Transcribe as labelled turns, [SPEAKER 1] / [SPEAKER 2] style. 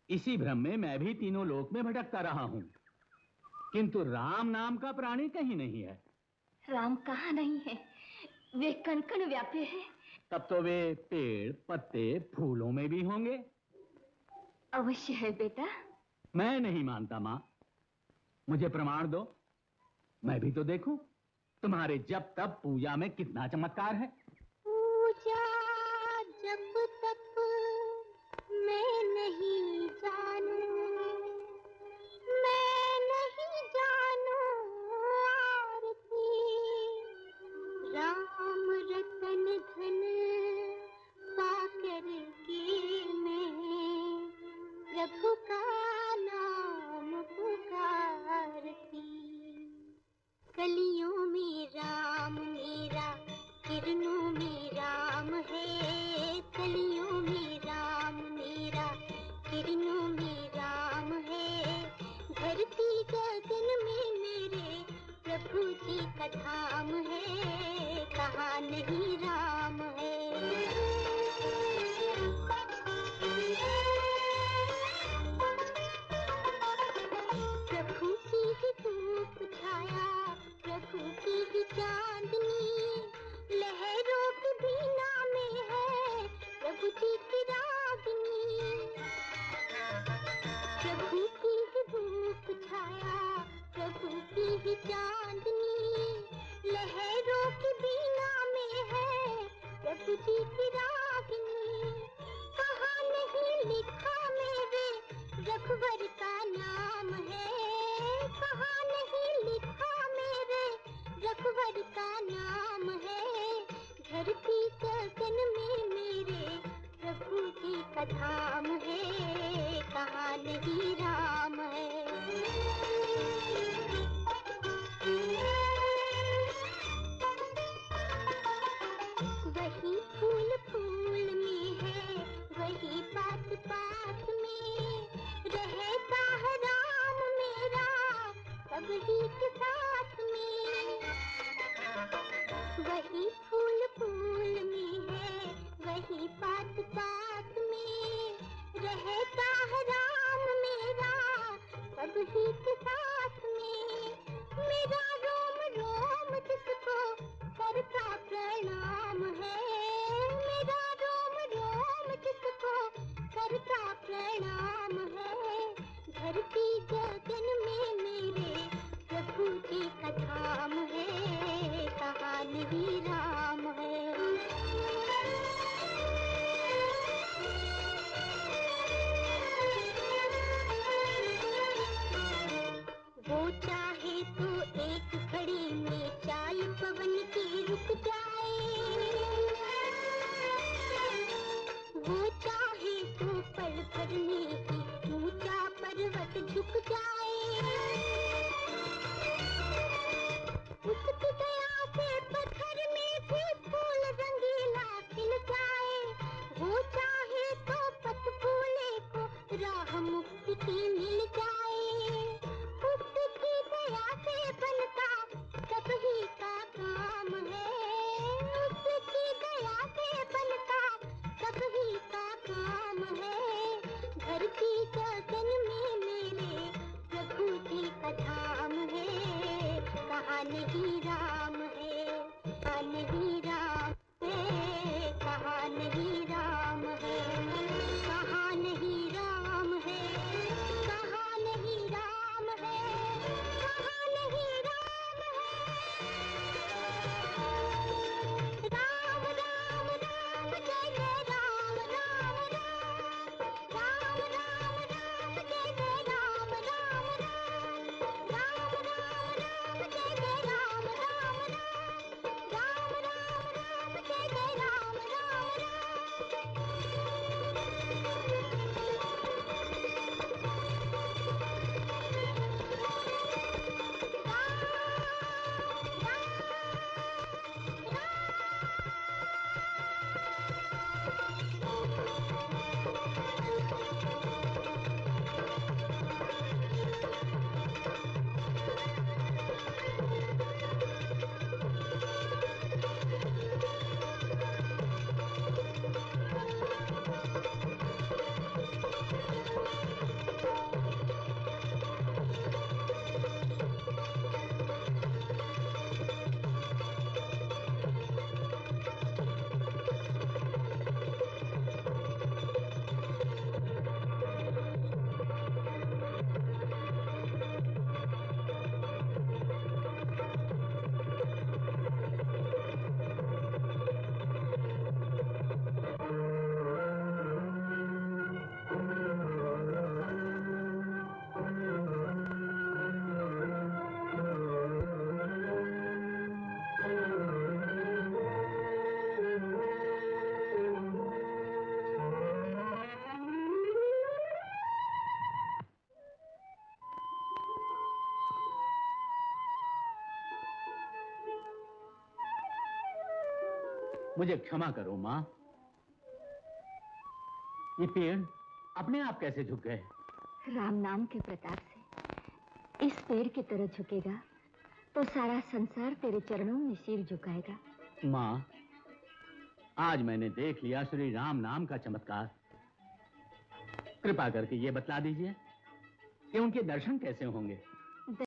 [SPEAKER 1] इसी भ्रम में मैं भी तीनों लोक में भटकता रहा हूँ, किंतु राम नाम का प्राणी कहीं नहीं है।
[SPEAKER 2] राम कहाँ नहीं है, वे कण कण व्यापे हैं।
[SPEAKER 1] तब तो वे पेड़ पत्ते फूलों में भी होंगे।
[SPEAKER 2] अवश्य है बेटा।
[SPEAKER 1] मैं नहीं मानता माँ, मुझे प्रमाण दो, मैं भी तो देखूं तुम्हारे जब तब पूजा में कितना चमत्कार है।
[SPEAKER 2] पूजा जब तक मैं नहीं जानूं, मैं नहीं जानूं आरती, राम रतन धन पाकर के मैं प्रभु का नाम पुकारती। कलियों में राम मेरा, किरणों में राम है। कलियों में राम मेरा, किरणों में राम है। धरती गगन में मेरे प्रभु जी का धाम है। कहाँ नहीं राम है। प्रभु की ही धूप छाया, प्रभु की ही चांदनी, लहरों की बीना में है प्रभु जी की रागनी। प्रभु की ही धूप छाया, प्रभु की ही चांदनी, लहरों की बीना में है प्रभु जी की रागनी। कहाँ नहीं लिखा मेरे रघुवर का नाम है। कहाँ नहीं लिखा मेरे रघुवर का नाम है। धरती गगन में मेरे प्रभु जी का धाम है। कहाँ नहीं राम है। वही फूल फूल में है, वही बात बात में रहता है राम मेरा सबही के साथ में। वही फूल फूल में है, वही बात बात में रहता है राम मेरा सबही के साथ में। मेरा रोम रोम जिसको करता प्रणाम है। मेरा रोम रोम जिसको करता प्रणाम है। धरती गगन में मेरे प्रभु जी का धाम है। कहाँ नहीं राम है। वो चाहे तो एक घड़ी में चाल पवन की रुक जाए। वो चाहे तो पल भर में ही ऊंचा पर्वत झुक जाए। उसकी दया से पत्थर में भी फूल रंगीला खिल जाए। वो चाहे तो पत फूले को राह मुक्ति की मिल जाए। उसकी दया से बनता सबही का काम है। उसकी दया से बनता सबही का काम है। धरती गगन में मेरे प्रभु जी का धाम है। कहाँ नहीं राम है। कहाँ नहीं राम है। कहाँ नहीं राम है। कहाँ नहीं राम है।
[SPEAKER 1] मुझे क्षमा करो माँ। ये पेड़ अपने आप कैसे झुक गए?
[SPEAKER 3] राम नाम के प्रताप से इस पेड़ की तरह झुकेगा तो सारा संसार तेरे चरणों में सिर झुकाएगा।
[SPEAKER 1] माँ, आज मैंने देख लिया श्री राम नाम का चमत्कार। कृपा करके ये बतला दीजिए कि उनके दर्शन कैसे होंगे?